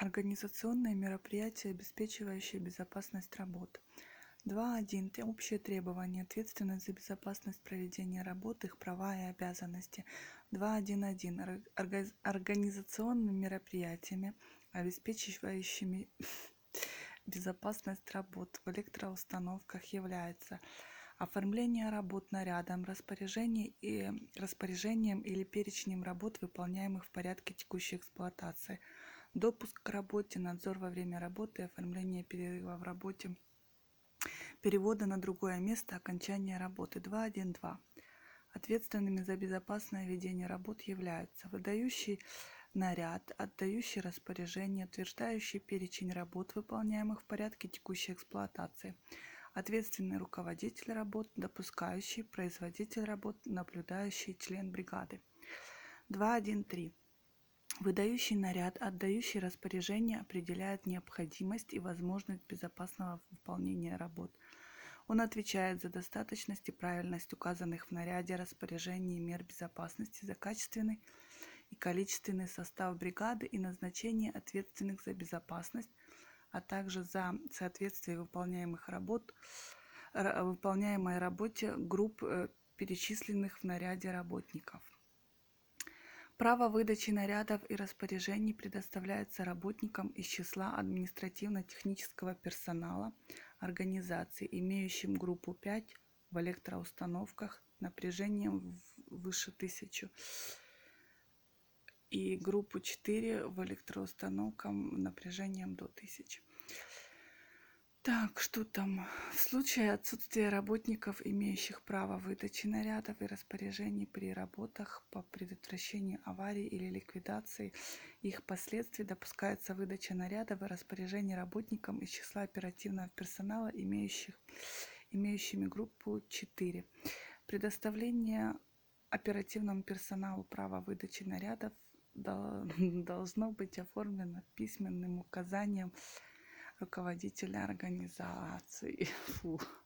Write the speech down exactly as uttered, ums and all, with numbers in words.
Организационные мероприятия, обеспечивающие безопасность работы. два точка один. Общие требования, ответственность за безопасность проведения работы, их права и обязанности. два точка один точка один. Организационными мероприятиями, обеспечивающими безопасность работ в электроустановках является оформление работ нарядом, распоряжение и распоряжением или перечнем работ, выполняемых в порядке текущей эксплуатации, допуск к работе, надзор во время работы, оформление перерыва в работе, перевода на другое место, окончания работы. два точка один точка два. Ответственными за безопасное ведение работ являются выдающий наряд, отдающий распоряжение, утверждающий перечень работ, выполняемых в порядке текущей эксплуатации, ответственный руководитель работ, допускающий, производитель работ, наблюдающий, член бригады. два точка один точка три. Выдающий наряд, отдающий распоряжение, определяет необходимость и возможность безопасного выполнения работ. Он отвечает за достаточность и правильность указанных в наряде распоряжений и мер безопасности, за качественный и количественный состав бригады и назначение ответственных за безопасность, а также за соответствие выполняемых работ, выполняемой работе групп перечисленных в наряде работников. Право выдачи нарядов и распоряжений предоставляется работникам из числа административно-технического персонала организации, имеющим группу пять в электроустановках напряжением выше тысячи и группу четыре в электроустановках напряжением до тысячи. Так, что там? В случае отсутствия работников, имеющих право выдачи нарядов и распоряжений при работах по предотвращению аварий или ликвидации их последствий, допускается выдача нарядов и распоряжений работникам из числа оперативного персонала, имеющих, имеющими группу четыре. Предоставление оперативному персоналу права выдачи нарядов должно быть оформлено письменным указанием руководителя организации. Фу.